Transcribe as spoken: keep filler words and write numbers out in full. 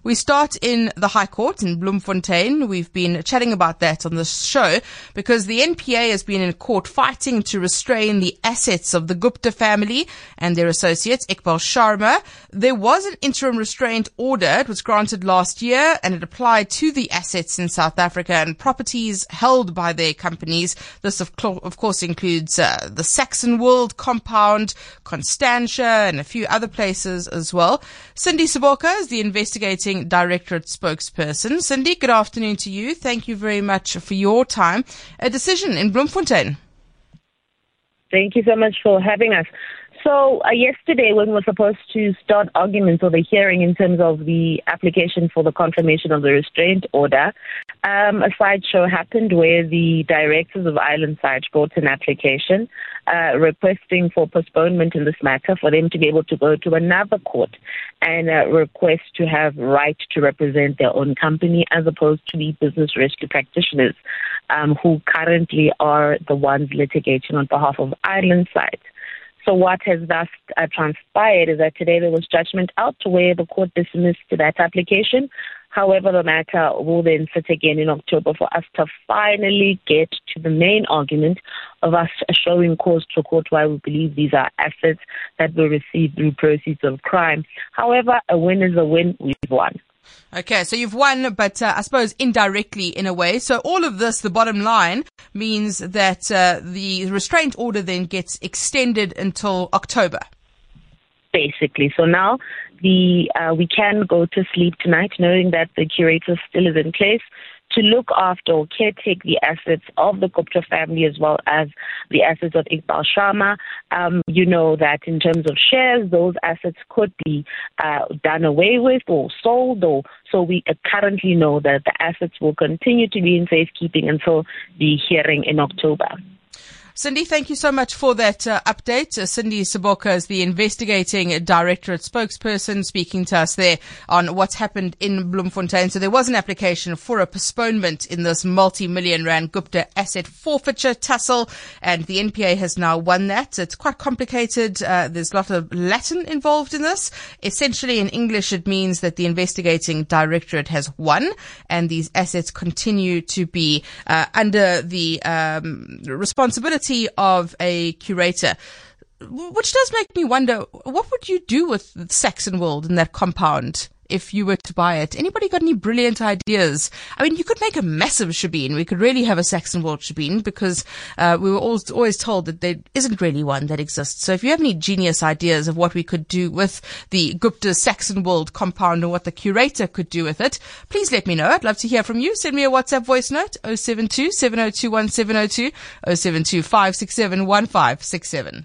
We start in the High Court in Bloemfontein. We've been chatting about that on this show because the N P A has been in court fighting to restrain the assets of the Gupta family and their associates, Iqbal Sharma. There was an interim restraint order. It was granted last year and it applied to the assets in South Africa and properties held by their companies. This, of, cl- of course, includes uh, the Saxonwold compound, Constantia, and a few other places as well. Cindy Saboka is the investigating directorate spokesperson. Cindy, good afternoon to you. Thank you very much for your time. A decision in Bloemfontein. Thank you so much for having us. So uh, yesterday, when we were supposed to start arguments or the hearing in terms of the application for the confirmation of the restraint order, um, a sideshow happened where the directors of Islandside brought an application uh, requesting for postponement in this matter for them to be able to go to another court and uh, request to have right to represent their own company as opposed to the business rescue practitioners um, who currently are the ones litigating on behalf of Islandside. So what has thus uh, transpired is that today there was judgment out where the court dismissed that application. However, the matter will then sit again in October for us to finally get to the main argument of us showing cause to court why we believe these are assets that were received through proceeds of crime. However, a win is a win. We've won. Okay, so you've won, but uh, I suppose indirectly in a way. So all of this, the bottom line, means that uh, the restraint order then gets extended until October. Basically. So now the uh, we can go to sleep tonight knowing that the curator still is in place to look after or caretake the assets of the Gupta family as well as the assets of Iqbal Sharma. Um, you know that in terms of shares, those assets could be uh, done away with or sold. Or so we uh, currently know that the assets will continue to be in safekeeping until the hearing in October. Cindy, thank you so much for that uh, update. Uh, Cindy Saboka is the investigating directorate spokesperson speaking to us there on what's happened in Bloemfontein. So there was an application for a postponement in this multi-million rand Gupta asset forfeiture tussle, and the N P A has now won that. It's quite complicated. Uh, there's a lot of Latin involved in this. Essentially, in English, it means that the investigating directorate has won, and these assets continue to be uh, under the um, responsibility of a curator, which does make me wonder, what would you do with Saxonwold and that compound if you were to buy it? Anybody got any brilliant ideas? I mean, you could make a massive shebeen. We could really have a Saxonwold shebeen because uh, we were always, always told that there isn't really one that exists. So if you have any genius ideas of what we could do with the Gupta Saxonwold compound or what the curator could do with it, please let me know. I'd love to hear from you. Send me a WhatsApp voice note, oh seven two, seven oh two, one seven oh two, oh seven two, five six seven, one five six seven.